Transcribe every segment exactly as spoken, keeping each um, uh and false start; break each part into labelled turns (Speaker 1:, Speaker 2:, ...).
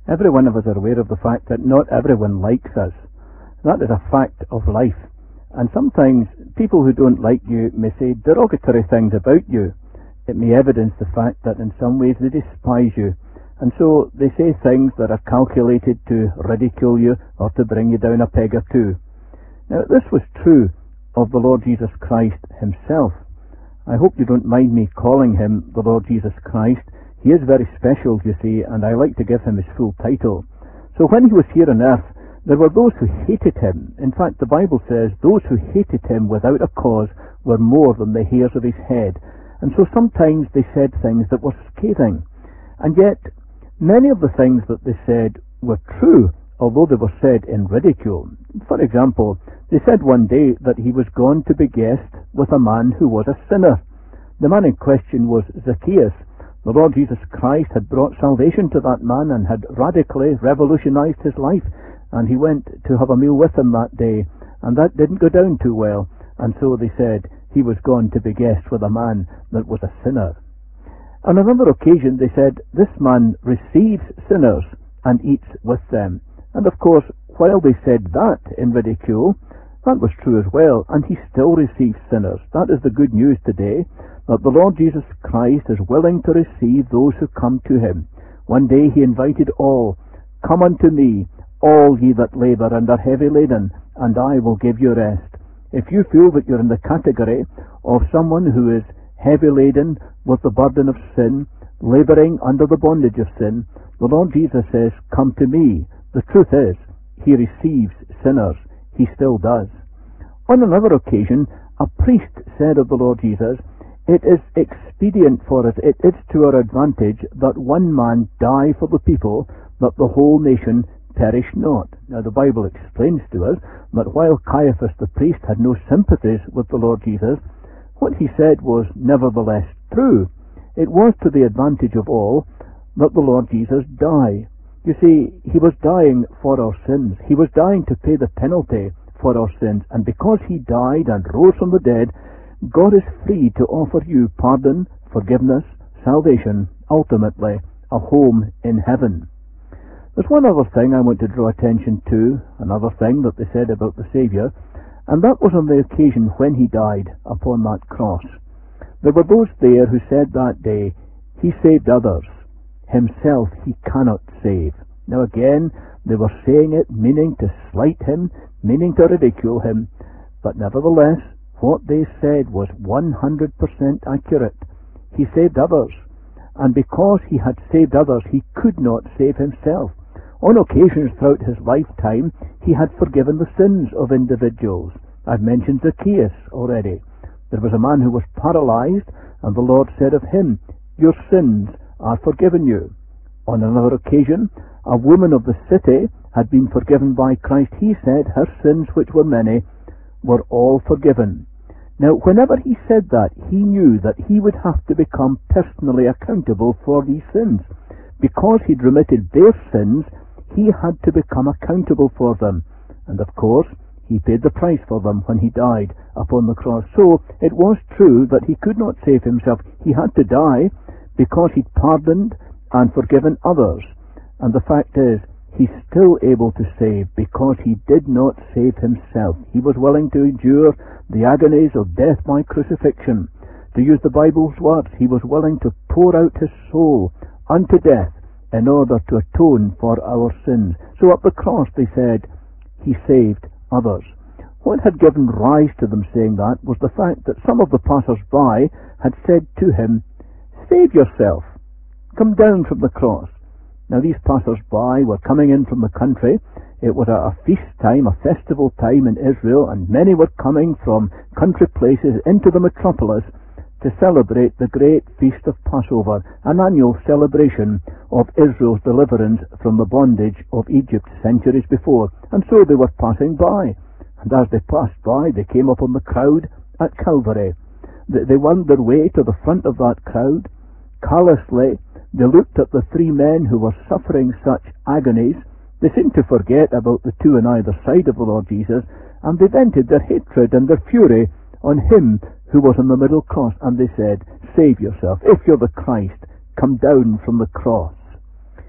Speaker 1: Every one of us are aware of the fact that not everyone likes us. That is a fact of life. And sometimes people who don't like you may say derogatory things about you. It may evidence the fact that in some ways they despise you. And so they say things that are calculated to ridicule you or to bring you down a peg or two. Now, this was true of the Lord Jesus Christ himself. I hope you don't mind me calling him the Lord Jesus Christ. He is very special, you see, and I like to give him his full title. So when he was here on earth, there were those who hated him. In fact, the Bible says those who hated him without a cause were more than the hairs of his head. And so sometimes they said things that were scathing. And yet, many of the things that they said were true, although they were said in ridicule. For example, they said one day that he was gone to be guest with a man who was a sinner. The man in question was Zacchaeus. The Lord Jesus Christ had brought salvation to that man and had radically revolutionized his life, and he went to have a meal with him that day, and that didn't go down too well, and so they said he was gone to be guest with a man that was a sinner. On another occasion they said, this man receives sinners and eats with them. And of course, while they said that in ridicule, that was true as well, and he still receives sinners. That is the good news today, that the Lord Jesus Christ is willing to receive those who come to him. One day he invited all, come unto me, all ye that labour and are heavy laden, and I will give you rest. If you feel that you're in the category of someone who is heavy laden with the burden of sin, labouring under the bondage of sin, the Lord Jesus says, come to me. The truth is, he receives sinners. He still does. On another occasion, a priest said of the Lord Jesus, it is expedient for us, it is to our advantage that one man die for the people, that the whole nation perish not. Now the Bible explains to us that while Caiaphas the priest had no sympathies with the Lord Jesus, what he said was nevertheless true. It was to the advantage of all that the Lord Jesus die. You see, he was dying for our sins. He was dying to pay the penalty for our sins. And because he died and rose from the dead, God is free to offer you pardon, forgiveness, salvation, ultimately a home in heaven. There's one other thing I want to draw attention to, another thing that they said about the Saviour, and that was on the occasion when he died upon that cross. There were those there who said that day, he saved others, himself he cannot save. Now again, they were saying it, meaning to slight him, meaning to ridicule him, but nevertheless, what they said was one hundred percent accurate. He saved others, and because he had saved others, he could not save himself. On occasions throughout his lifetime, he had forgiven the sins of individuals. I've mentioned Zacchaeus already. There was a man who was paralyzed, and the Lord said of him, your sins are forgiven you. On another occasion, a woman of the city had been forgiven by Christ. He said her sins, which were many, were all forgiven. Now, whenever he said that, he knew that he would have to become personally accountable for these sins. Because he'd remitted their sins, he had to become accountable for them. And of course, he paid the price for them when he died upon the cross. So, it was true that he could not save himself. He had to die because he'd pardoned and forgiven others. And the fact is, he's still able to save because he did not save himself. He was willing to endure the agonies of death by crucifixion. To use the Bible's words, he was willing to pour out his soul unto death in order to atone for our sins. So at the cross they said, he saved others. What had given rise to them saying that was the fact that some of the passers-by had said to him, save yourself, come down from the cross. Now these passers-by were coming in from the country. It was a, a feast time, a festival time in Israel, and many were coming from country places into the metropolis to celebrate the great feast of Passover, an annual celebration of Israel's deliverance from the bondage of Egypt centuries before. And so they were passing by, and as they passed by, they came upon the crowd at Calvary. They, they wound their way to the front of that crowd. Callously, they looked at the three men who were suffering such agonies. They seemed to forget about the two on either side of the Lord Jesus, and they vented their hatred and their fury on him who was on the middle cross, and they said, save yourself. If you're the Christ, come down from the cross.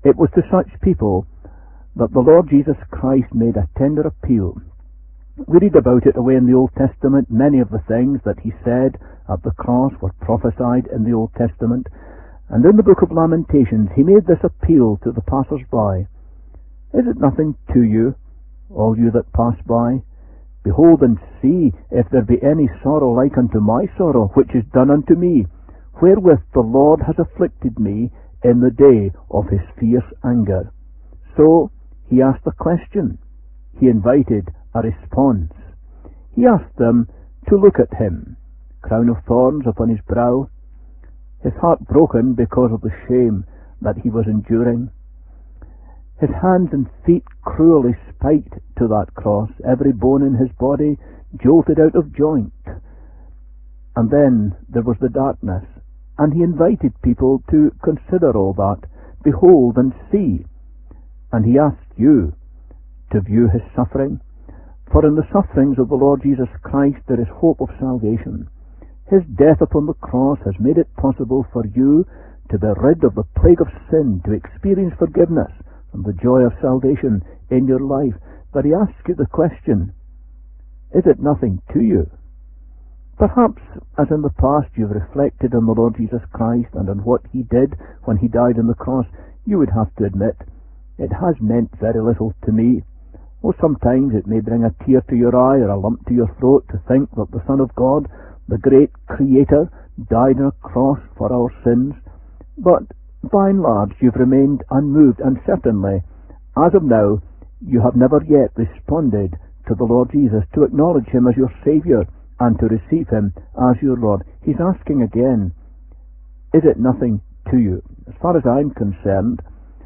Speaker 1: It was to such people that the Lord Jesus Christ made a tender appeal. We read about it away in the Old Testament. Many of the things that he said at the cross were prophesied in the Old Testament. And in the book of Lamentations, he made this appeal to the passers-by. Is it nothing to you, all you that pass by? Behold and see if there be any sorrow like unto my sorrow, which is done unto me, wherewith the Lord has afflicted me in the day of his fierce anger. So he asked a question. He invited a response. He asked them to look at him, crown of thorns upon his brow, his heart broken because of the shame that he was enduring, his hands and feet cruelly spiked to that cross, every bone in his body jolted out of joint. And then there was the darkness, and he invited people to consider all that, behold and see. And he asked you to view his suffering, for in the sufferings of the Lord Jesus Christ there is hope of salvation. His death upon the cross has made it possible for you to be rid of the plague of sin, to experience forgiveness and the joy of salvation in your life. But he asks you the question, is it nothing to you? Perhaps, as in the past, you've reflected on the Lord Jesus Christ and on what he did when he died on the cross. You would have to admit, it has meant very little to me. Or sometimes it may bring a tear to your eye or a lump to your throat to think that the Son of God, the great Creator, died on a cross for our sins. But by and large you've remained unmoved, and certainly, as of now, you have never yet responded to the Lord Jesus, to acknowledge him as your Saviour and to receive him as your Lord. He's asking again, is it nothing to you? As far as I'm concerned,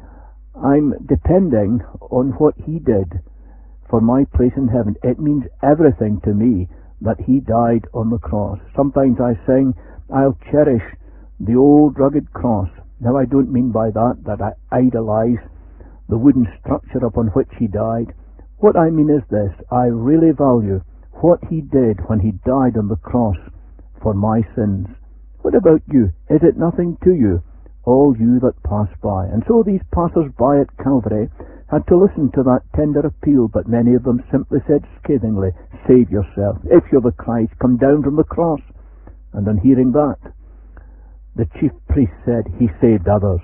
Speaker 1: I'm depending on what he did for my place in heaven. It means everything to me that he died on the cross. Sometimes I sing, I'll cherish the old rugged cross. Now I don't mean by that that I idolize the wooden structure upon which he died. What I mean is this, I really value what he did when he died on the cross for my sins. What about you? Is it nothing to you, all you that pass by? And so these passers-by at Calvary had to listen to that tender appeal, but many of them simply said scathingly, save yourself. If you're the Christ, come down from the cross. And on hearing that, the chief priest said, he saved others.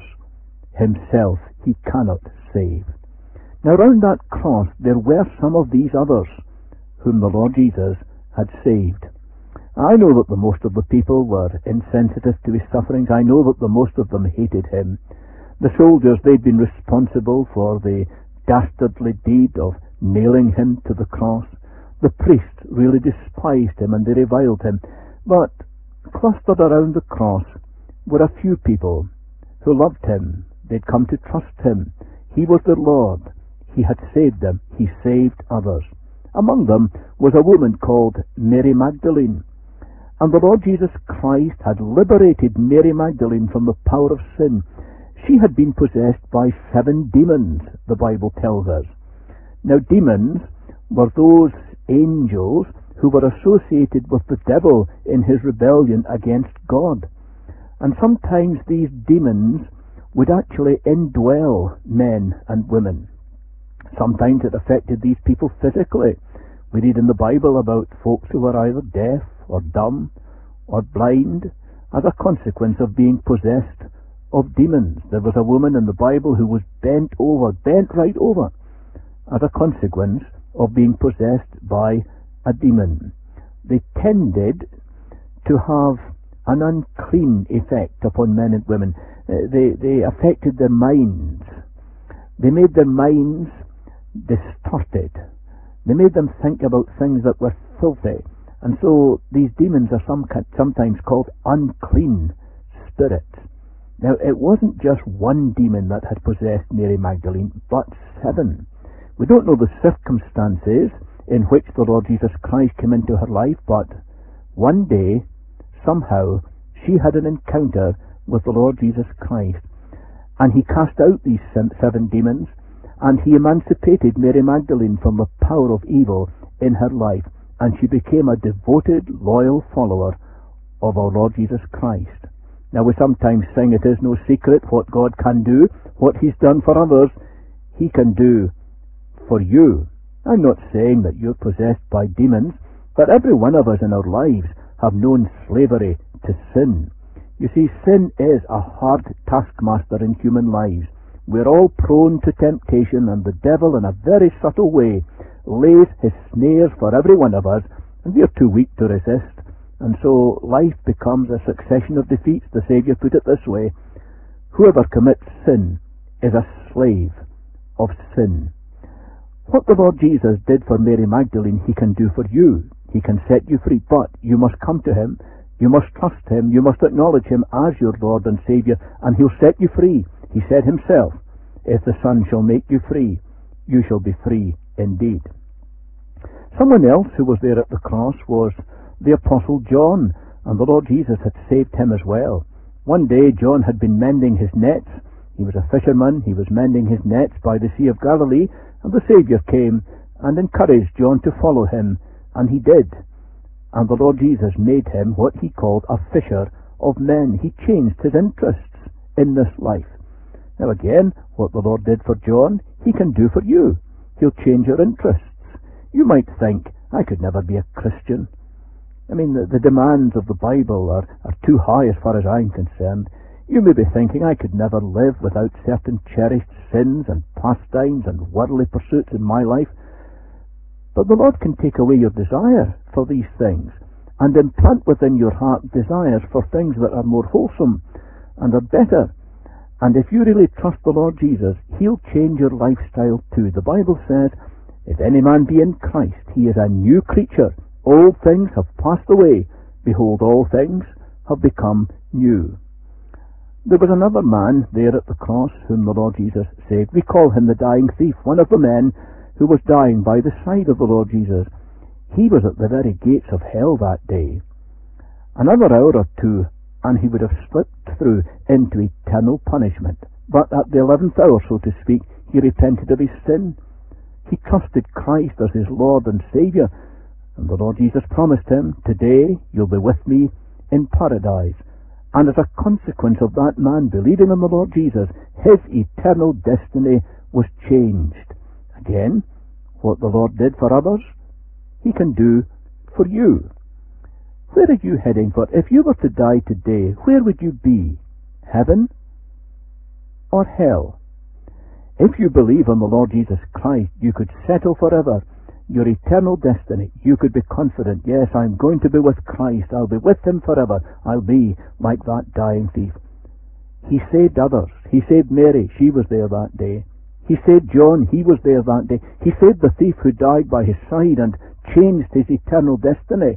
Speaker 1: Himself he cannot save. Now round that cross there were some of these others whom the Lord Jesus had saved. I know that the most of the people were insensitive to his sufferings. I know that the most of them hated him. The soldiers, they'd been responsible for the dastardly deed of nailing him to the cross. The priests really despised him and they reviled him. But clustered around the cross were a few people who loved him. They'd come to trust him. He was their Lord. He had saved them. He saved others. Among them was a woman called Mary Magdalene. And the Lord Jesus Christ had liberated Mary Magdalene from the power of sin. She had been possessed by seven demons, the Bible tells us. Now demons were those angels who were associated with the devil in his rebellion against God. And sometimes these demons would actually indwell men and women. Sometimes it affected these people physically. We read in the Bible about folks who were either deaf or dumb or blind as a consequence of being possessed of demons. There was a woman in the Bible who was bent over, bent right over, as a consequence of being possessed by a demon. They tended to have an unclean effect upon men and women. Uh, they, they affected their minds. They made their minds distorted. They made them think about things that were filthy. And so these demons are some, sometimes called unclean spirits. Now it wasn't just one demon that had possessed Mary Magdalene, but seven. We don't know the circumstances in which the Lord Jesus Christ came into her life, but one day, somehow, she had an encounter with the Lord Jesus Christ, and he cast out these seven demons, and he emancipated Mary Magdalene from the power of evil in her life, and she became a devoted, loyal follower of our Lord Jesus Christ. Now we sometimes sing it is no secret what God can do, what He's done for others, He can do for you. I'm not saying that you're possessed by demons, but every one of us in our lives have known slavery to sin. You see, sin is a hard taskmaster in human lives. We're all prone to temptation, and the devil, in a very subtle way, lays his snares for every one of us, and we're too weak to resist. And so life becomes a succession of defeats. The Saviour put it this way: whoever commits sin is a slave of sin. What the Lord Jesus did for Mary Magdalene, He can do for you. He can set you free, but you must come to Him. You must trust Him. You must acknowledge Him as your Lord and Saviour, and He'll set you free. He said Himself, if the Son shall make you free, you shall be free indeed. Someone else who was there at the cross was the Apostle John, and the Lord Jesus had saved him as well. One day John had been mending his nets. He was a fisherman. He was mending his nets by the Sea of Galilee, and the Saviour came and encouraged John to follow him, and he did. And the Lord Jesus made him what He called a fisher of men. He changed his interests in this life. Now again, what the Lord did for John, He can do for you. He'll change your interests. You might think, I could never be a Christian. I mean, the, the demands of the Bible are, are too high as far as I'm concerned. You may be thinking, I could never live without certain cherished sins and pastimes and worldly pursuits in my life. But the Lord can take away your desire for these things and implant within your heart desires for things that are more wholesome and are better. And if you really trust the Lord Jesus, He'll change your lifestyle too. The Bible says, if any man be in Christ, he is a new creature. Old things have passed away. Behold, all things have become new. There was another man there at the cross whom the Lord Jesus saved. We call him the dying thief, one of the men who was dying by the side of the Lord Jesus. He was at the very gates of hell that day. Another hour or two, and he would have slipped through into eternal punishment. But at the eleventh hour, so to speak, he repented of his sin. He trusted Christ as his Lord and Saviour, and the Lord Jesus promised him, today you'll be with me in paradise. And as a consequence of that man believing in the Lord Jesus, his eternal destiny was changed. Again, what the Lord did for others, He can do for you. Where are you heading for? If you were to die today, where would you be? Heaven or hell? If you believe in the Lord Jesus Christ, you could settle forever your eternal destiny. You could be confident, yes, I'm going to be with Christ. I'll be with Him forever. I'll be like that dying thief. He saved others. He saved Mary. She was there that day. He saved John. He was there that day. He saved the thief who died by his side and changed his eternal destiny.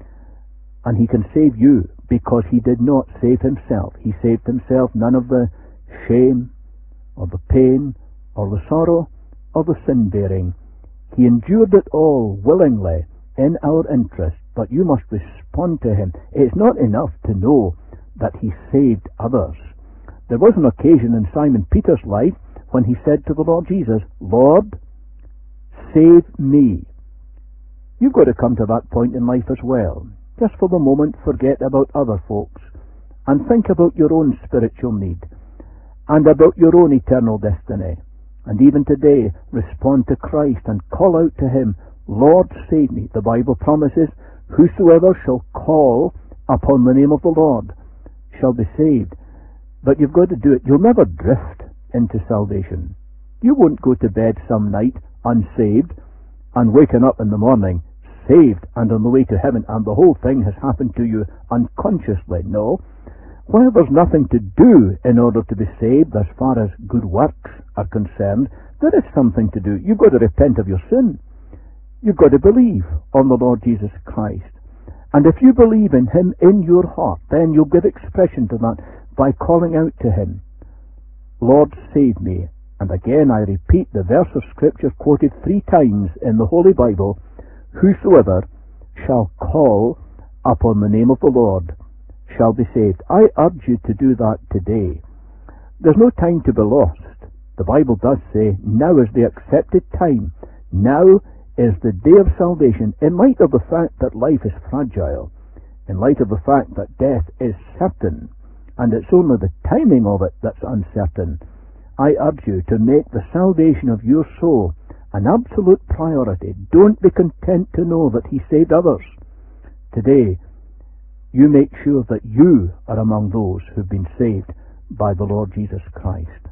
Speaker 1: And He can save you because He did not save Himself. He saved Himself. None of the shame or the pain or the sorrow or the sin-bearing. He endured it all willingly in our interest, but you must respond to Him. It's not enough to know that He saved others. There was an occasion in Simon Peter's life when he said to the Lord Jesus, Lord, save me. You've got to come to that point in life as well. Just for the moment, forget about other folks and think about your own spiritual need and about your own eternal destiny. And even today, respond to Christ and call out to Him, Lord, save me. The Bible promises, whosoever shall call upon the name of the Lord shall be saved. But you've got to do it. You'll never drift into salvation. You won't go to bed some night unsaved and waking up in the morning saved and on the way to heaven, and the whole thing has happened to you unconsciously. No. While there's nothing to do in order to be saved as far as good works are concerned, there is something to do. You've got to repent of your sin. You've got to believe on the Lord Jesus Christ. And if you believe in Him in your heart, then you'll give expression to that by calling out to Him, Lord, save me. And again I repeat the verse of Scripture quoted three times in the Holy Bible, whosoever shall call upon the name of the Lord shall be saved. I urge you to do that today. There's no time to be lost. The Bible does say, now is the accepted time. Now is the day of salvation, in light of the fact that life is fragile, in light of the fact that death is certain. and it's only the timing of it that's uncertain. I urge you to make the salvation of your soul an absolute priority. Don't be content to know that he saved others. Today, you make sure that you are among those who've been saved by the Lord Jesus Christ.